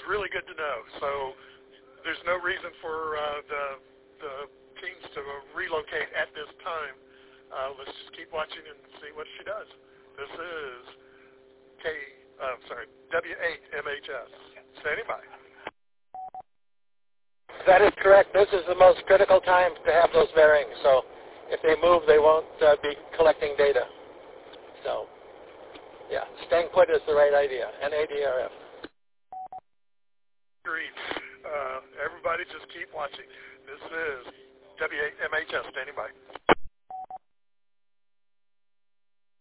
really good to know. So there's no reason for the teams to relocate at this time. Let's just keep watching and see what she does. This is W8MHS. Standing by. That is correct. This is the most critical time to have those bearings. So if they move, they won't be collecting data. So, yeah, staying put is the right idea. NADRF. Agreed. Everybody just keep watching. This is W8MHS. Standing by.